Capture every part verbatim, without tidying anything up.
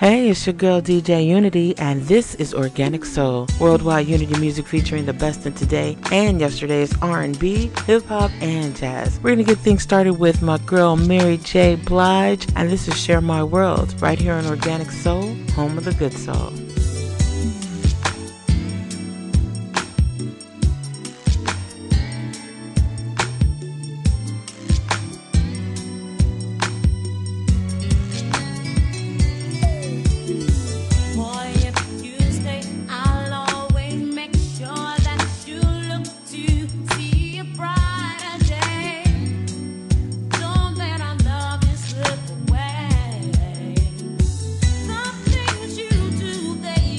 Hey, it's your girl D J Unity, and this is Organic Soul, worldwide unity music featuring the best in today and yesterday's R and B, hip-hop, and jazz. We're going to get things started with my girl Mary J. Blige, and this is Share My World, right here on Organic Soul, home of the good soul. Some things you do, they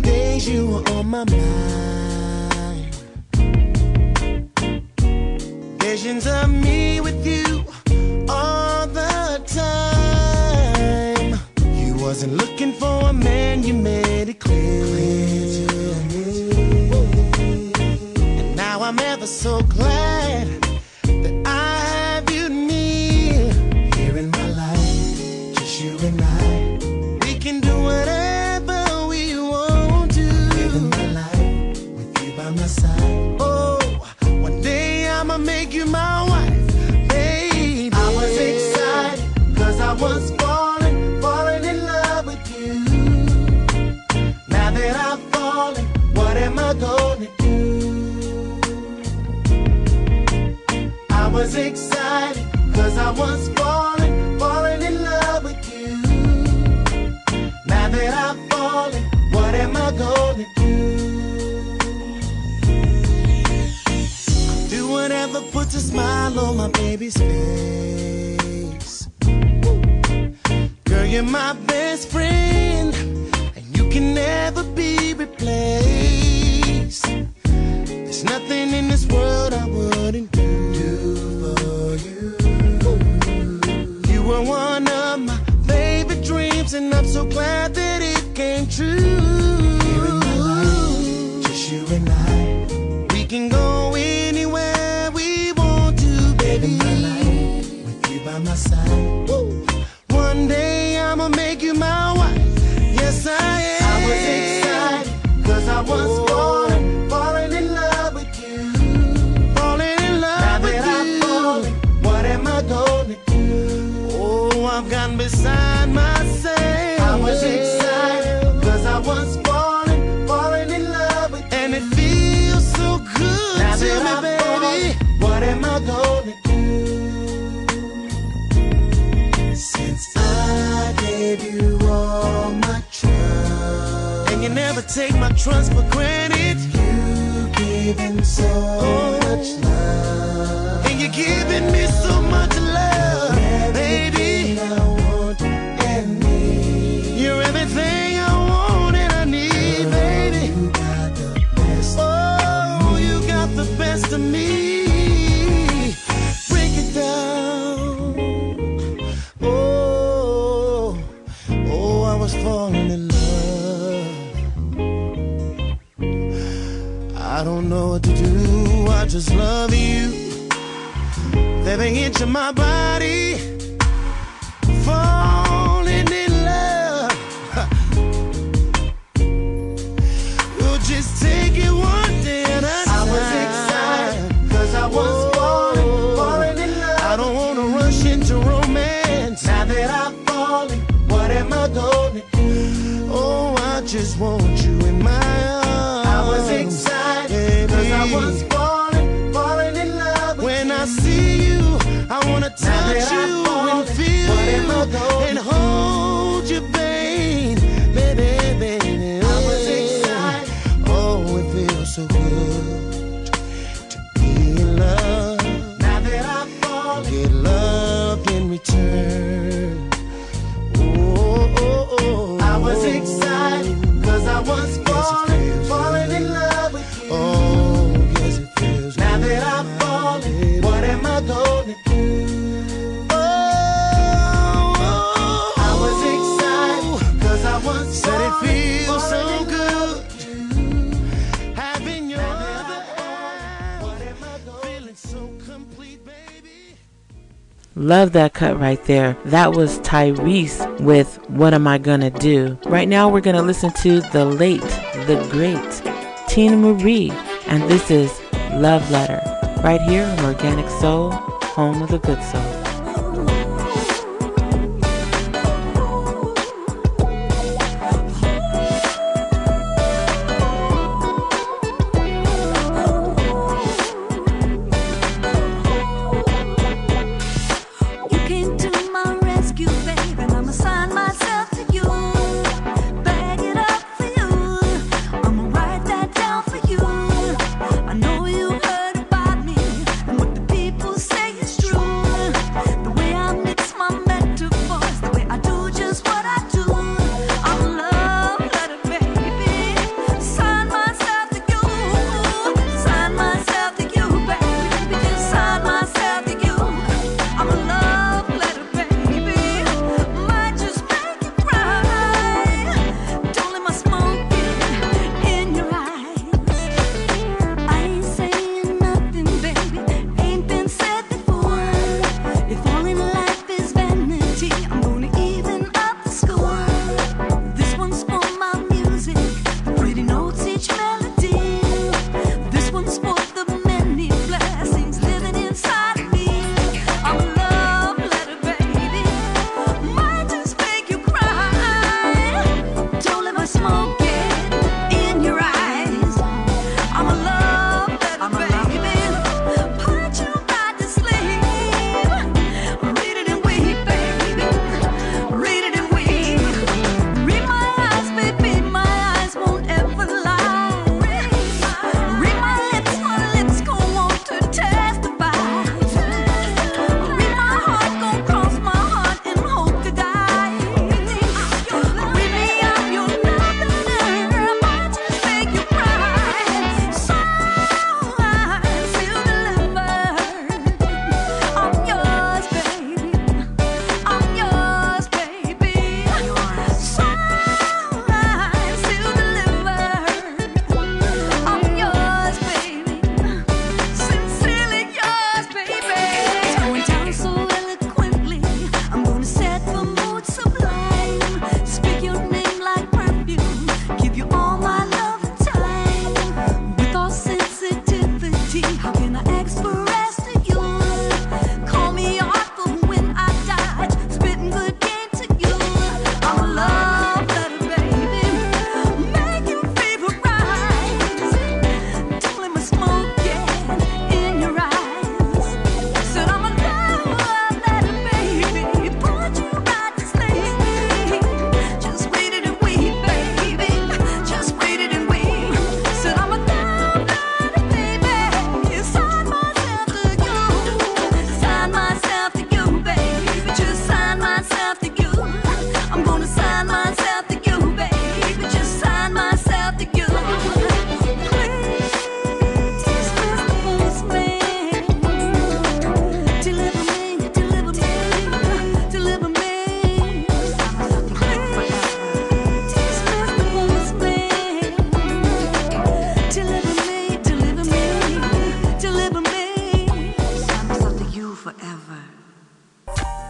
days you were on my mind. Visions of me with you all the time. You wasn't looking for a man, you made it clear. And now I'm ever so glad that I have you near. Here in my life, just you and I. We can do whatever we want to. Living my life with you by my side. Oh, one day I'ma make you my wife, baby. I was excited, cause I was falling, falling in love with you. Now that I've fallen, what am I gonna do? I was excited, cause I was falling, falling in love with you. Now that I've fallen, what am I gonna do? Do whatever puts a smile on my baby's face. Girl, you're my best friend, and you can never be replaced. There's nothing in this world I wouldn't do, do for you. You were one of my favorite dreams, and I'm so glad that it came true. Here in my life, just you and I. We can go anywhere we want to, baby. Living my life with you by my side. Woo. One day I'ma make you my wife. Yes, I am. I was excited, cause I was falling, falling in love with you. Falling in love now with that you. I'm falling, what am I gonna do? Oh, I've gotten beside myself. I was excited, cause I was falling, falling in love with you. And it feels so good now to me, I'm baby. Falling, what am I gonna do? Since I gave you all my trust, and you never take my trust for granted. You giving so oh. much love, and you're giving me so much love, baby. I want and need. You're everything I want and I need, baby. You got the best. Oh, you got the best of me. Break it down. Oh, oh, I was falling in love. I don't know what to do, I just love you. Every inch of my body falling in love. We'll just take it one day at a time. I was excited, cause I was falling, falling in love. I don't wanna rush into romance. Now that I've fallen, what am I gonna do? Oh, I just want you in my arms. I was excited, cause I was falling, falling in love. When I see you, I wanna touch you and feel you and hold you, babe, baby, baby. I was excited. Oh, it feels so good to be in love. Now that I've fallen, get loved in return. Oh, oh, oh. I was excited, cause I was falling, falling in love with you. Oh, yes, it feels now good. That I've fallen, what am I gonna do? Oh, oh, I was excited, cause I was said it feels so good having your other hand. What am I gonna feeling so complete, baby? Love that cut right there. That was Tyrese with What Am I Gonna Do? Right now we're gonna listen to the late, the great Tina Marie, and this is Love Letter, right here on Organic Soul, home of the good soul. I know you heard about me and what the people say is true.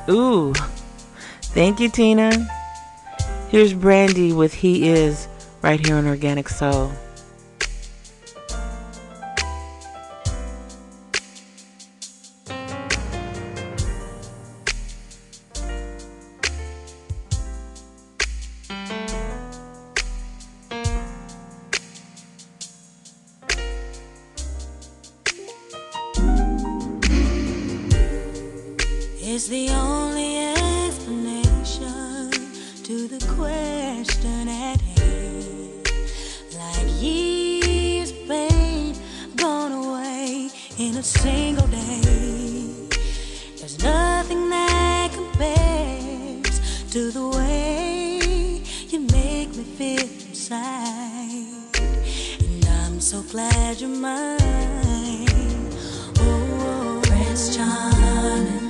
Ooh, thank you, Tina. Here's Brandy with He Is, right here on Organic Soul. It's the only explanation to the question at hand. Like years of pain gone away in a single day. There's nothing that compares to the way you make me feel inside. And I'm so glad you're mine. Oh, Prince Charming,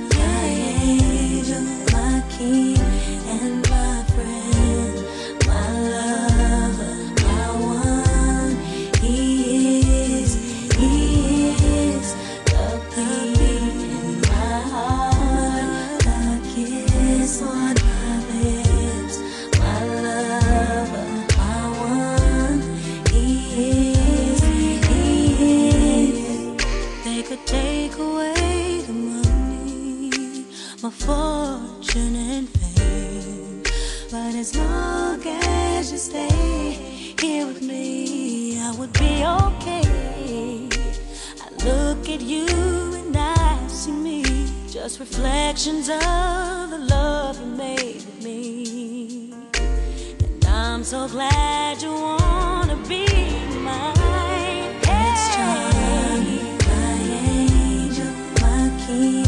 my king and my friend, my lover, my one. He is, he is the beat in my heart, the kiss on my lips, my lover, my one. He is, he is. They could take away the money, my fortune and fame, but as long as you stay here with me, I would be okay. I look at you and I see me, just reflections of the love you made with me. And I'm so glad you wanna be mine. Prince Charming, my angel, my king.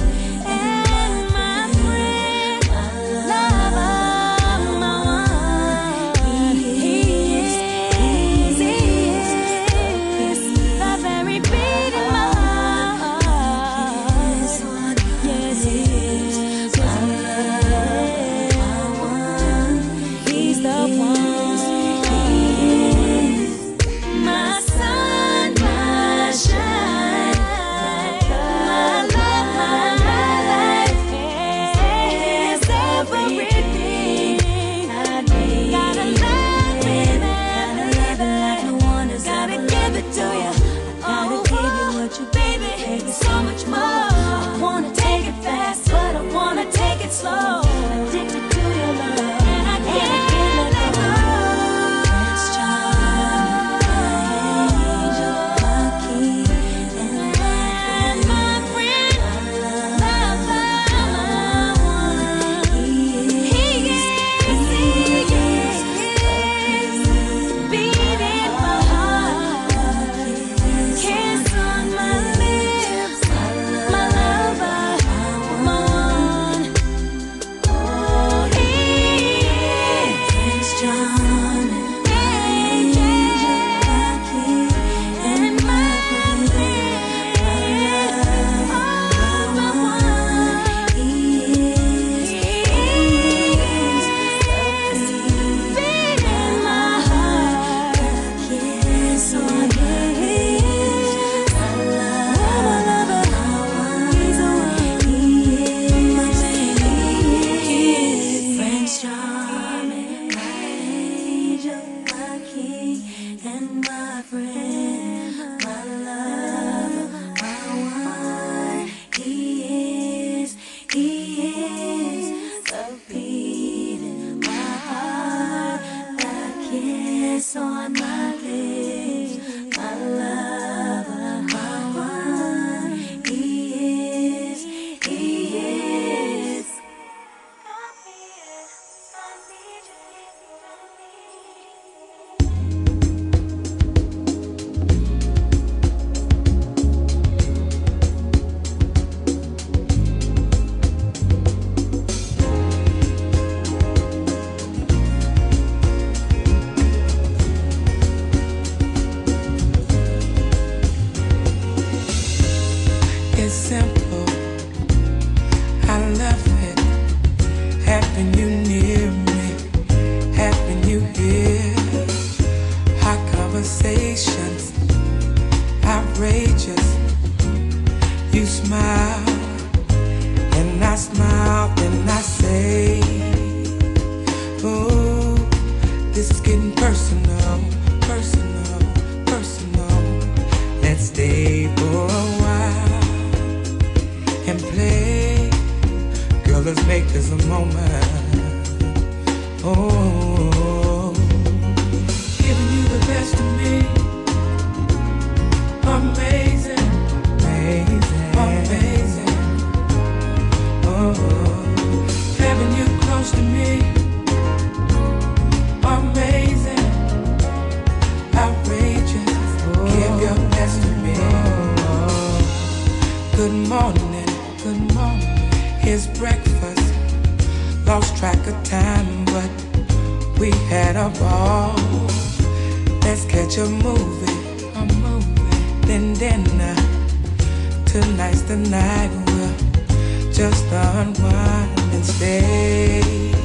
Slow, addicted to your love, and I can't let go. Prince Charming, my angel, my king, and my friend, my lover, my one. He is, he is, beating my heart, kiss on my lips, my lover, my one. On my lips, my lover, my one. He is, he is. Come here, I need you, simple, I love it. Having you near me, having you here. Hot conversations, outrageous. You smile, and I smile, and I take is a moment. Oh, giving you the best of me. Amazing, amazing, amazing. Oh, having you close to me. Amazing, outrageous. Oh, give your best to me. Oh, good morning, good morning. Here's breakfast. Lost track of time, but we had a ball. Let's catch a movie, a movie, then dinner. Tonight's the night we'll just unwind and stay.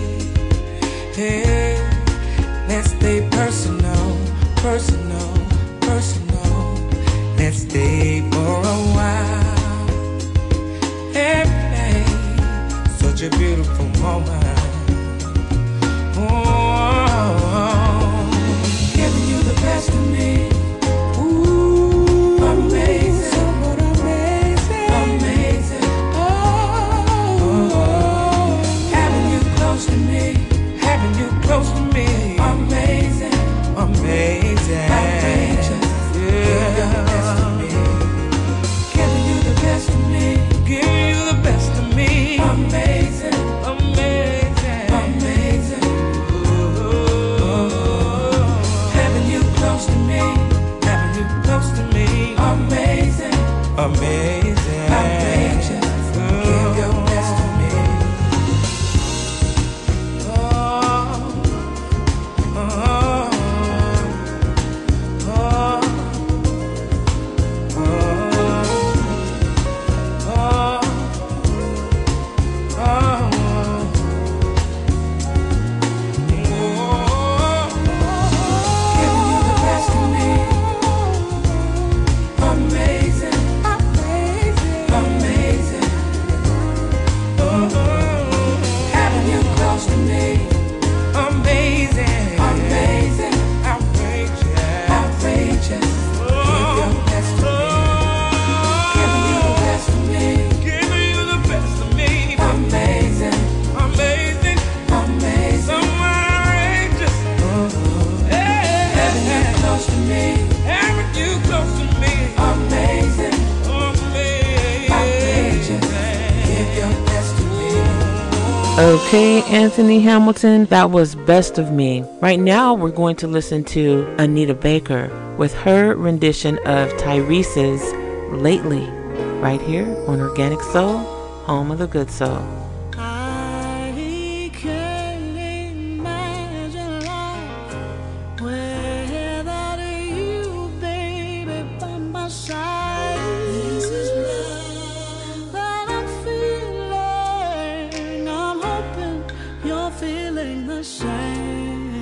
Hey, let's stay personal, personal, personal. Let's stay for a while. Hey, hey, such a beautiful moment. Oh, giving you the best of me. Ooh, amazing, but amazing, amazing. Oh, oh, having you close to me, having you close to me. Amazing, amazing, outrageous. Yeah, giving you the best of me, giving you the best of me. Amazing, amazing, amazing. Oh, having you close to me, having you close to me. Amazing, amazing, outrageous. Give your best to me. Oh, oh, oh, oh, oh. Okay, Anthony Hamilton, that was Best of Me. Right now, we're going to listen to Anita Baker with her rendition of Tyrese's Lately, right here on Organic Soul, home of the good soul. I can't imagine life without you, baby, by my side. This is love that I'm feeling. I'm hoping you're feeling the same.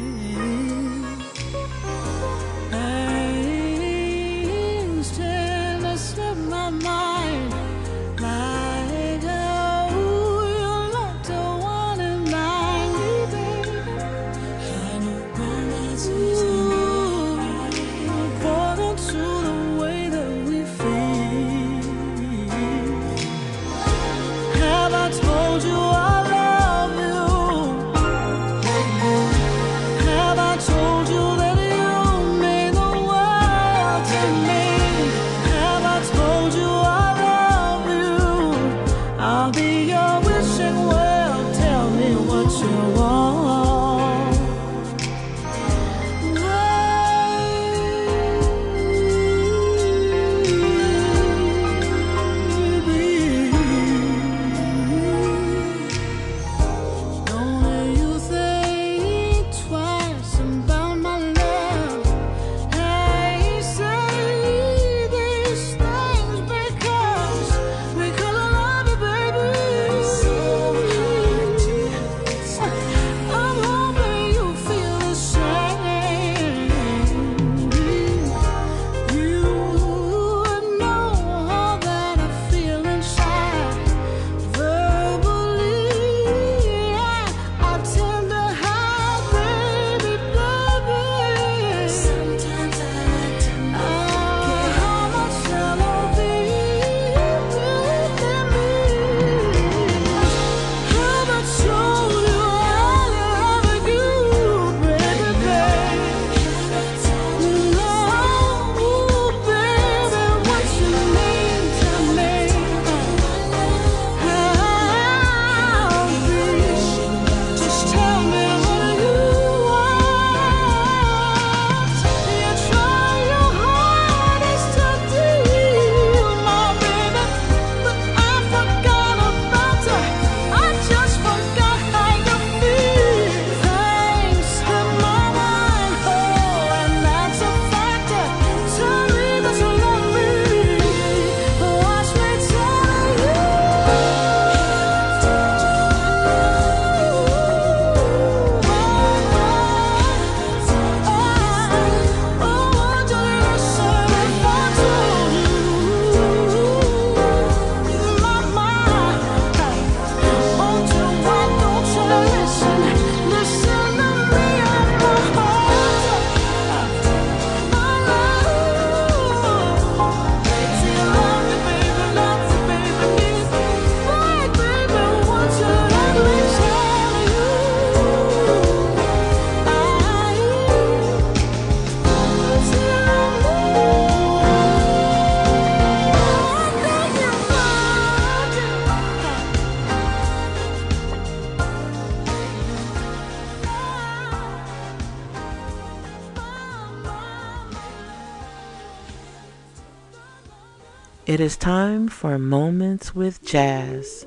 Things tend to slip my mind like how It is time for Moments with Jazz.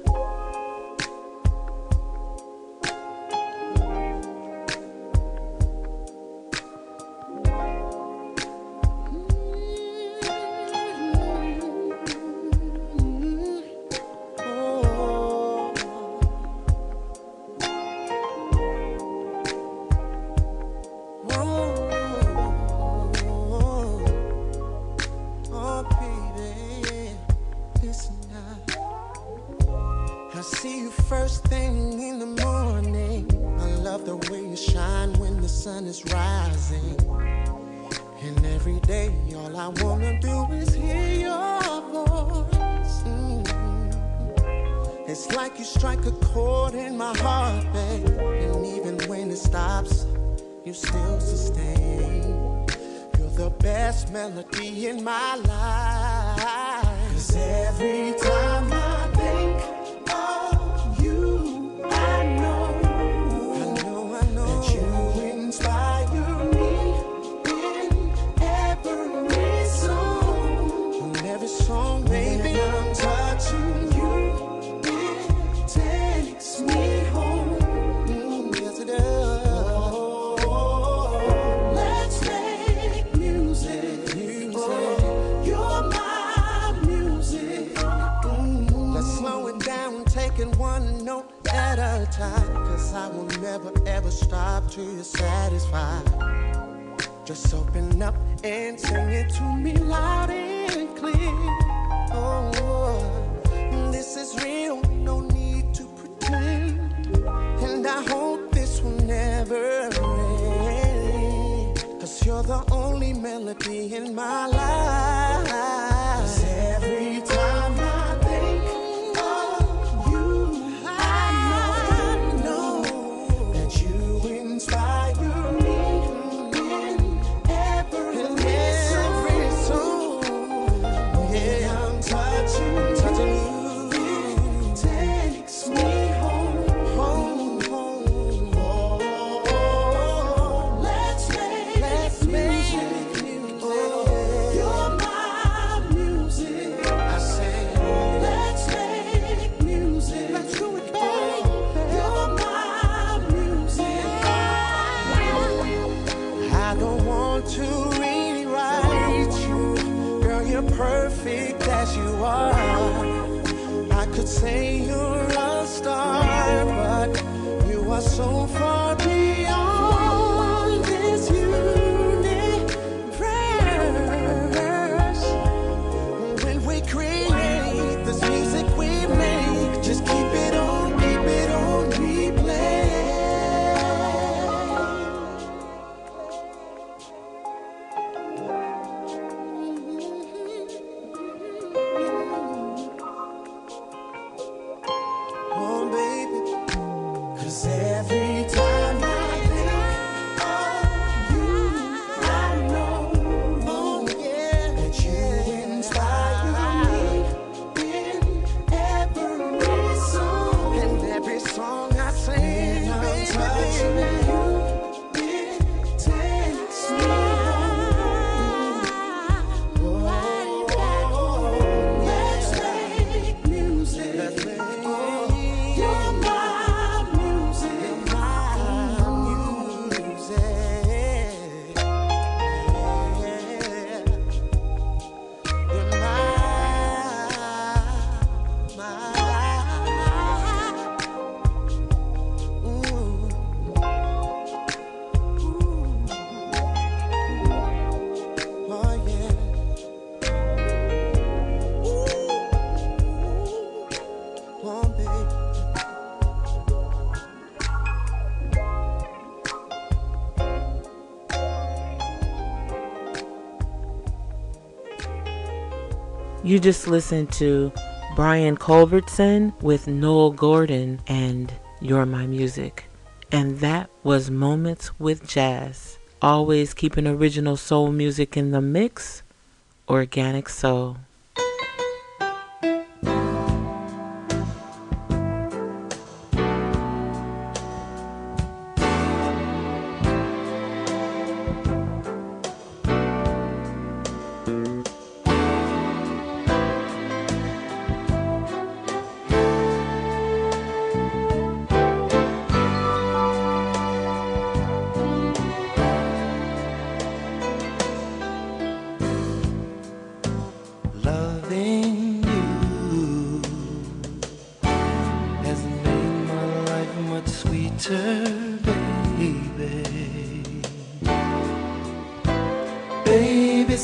You just listened to Brian Culbertson with Noel Gordon and You're My Music. And that was Moments with Jazz. Always keeping original soul music in the mix. Organic Soul.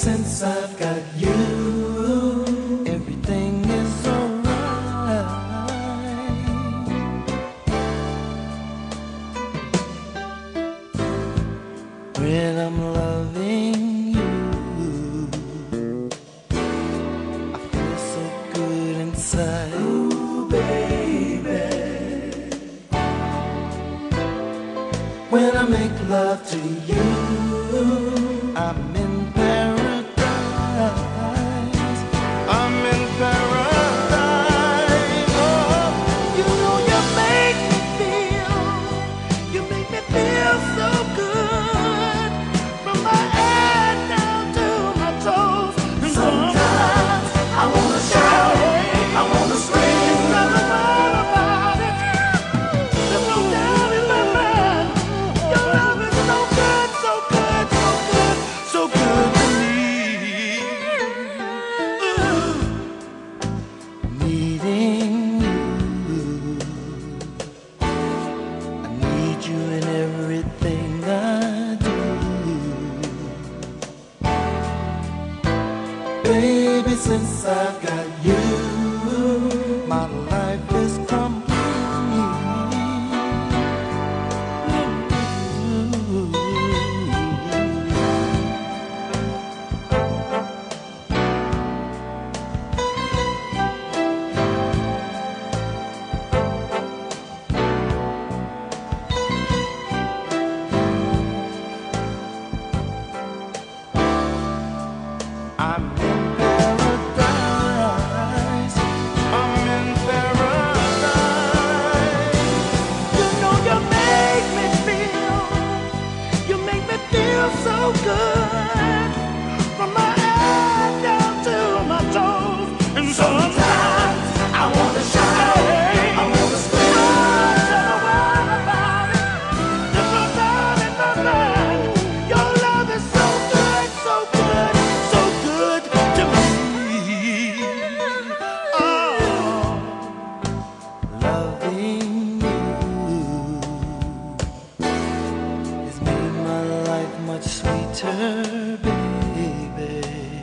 since I've got you, everything is alright. When I'm loving you, I feel so good inside. Ooh, baby. When I make love to you, I'm in paradise. I'm in paradise. Oh, you know you make me feel, you make me feel so good, from my head down to my toes. And sometimes I wanna shout, I wanna scream, nothing more about it. There's no doubt in my mind. Your love is so good, so good, so good, so good to me. Ooh. Needing you, I need you in everything I do. Baby, since I've got you, my life is complete. I'm in paradise. I'm in paradise. You know you make me feel, you make me feel so good, from my head down to my toes. And sometimes I wanna shout, I wanna scream, tell the world about it. There's no doubt in my mind. Your love is so good, so good, so good to me. Oh, loving you has made my life much sweeter, baby.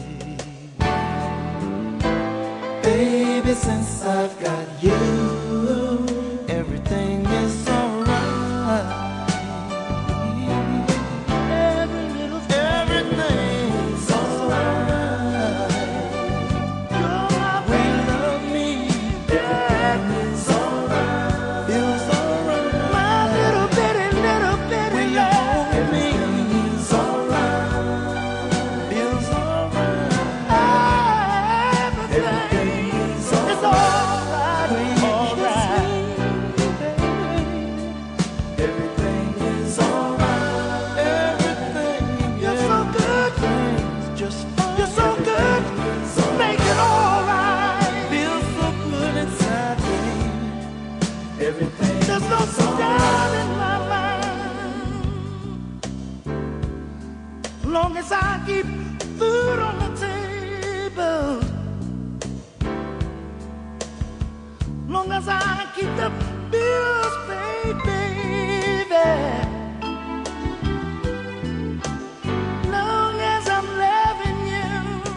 Baby, since I've got you, everything is alright. Every little thing, everything's alright. Your love will love me, everything's alright. Feels alright. My little bitty, little bitty love, everything's alright. Feels alright. Everything is alright, alright. Everything is alright. Everything, you're so good. Just you're so good. Make it alright. Feels so good inside me. Everything. There's no doubt in my mind. Long as I keep food on the table, long as I keep the bills paid, baby, long as I'm loving you,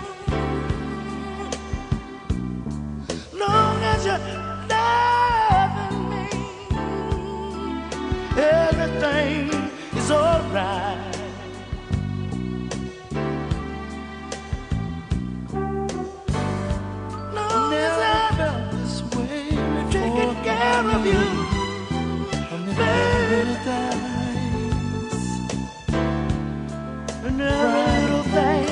long as you're loving me, everything is alright. Long as I felt this way, taking care of you, paradise, and every little thing.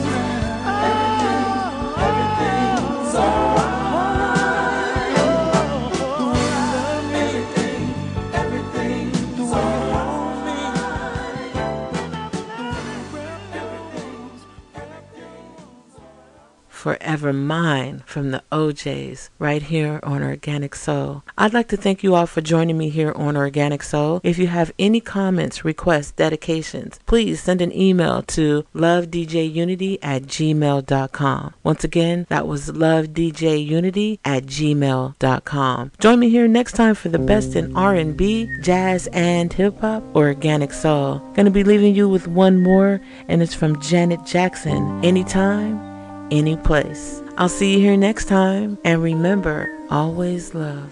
Everything's alright. The way you love me, everything's alright. Forever Mine from the O Js right here on Organic Soul. I'd like to thank you all for joining me here on Organic Soul. If you have any comments, requests, dedications, please send an email to lovedjunity at gmail dot com. Once again, that was lovedjunity at gmail dot com. Join me here next time for the best in R and B, jazz, and hip-hop, Organic Soul. Gonna be leaving you with one more, and it's from Janet Jackson, Anytime, Any Place. I'll see you here next time, and remember, always love.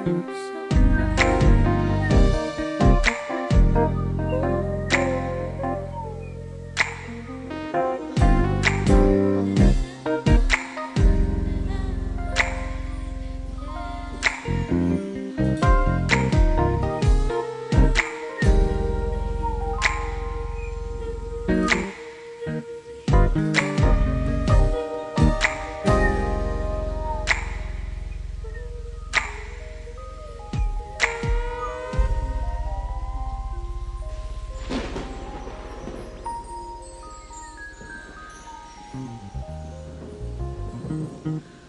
Mm-hmm.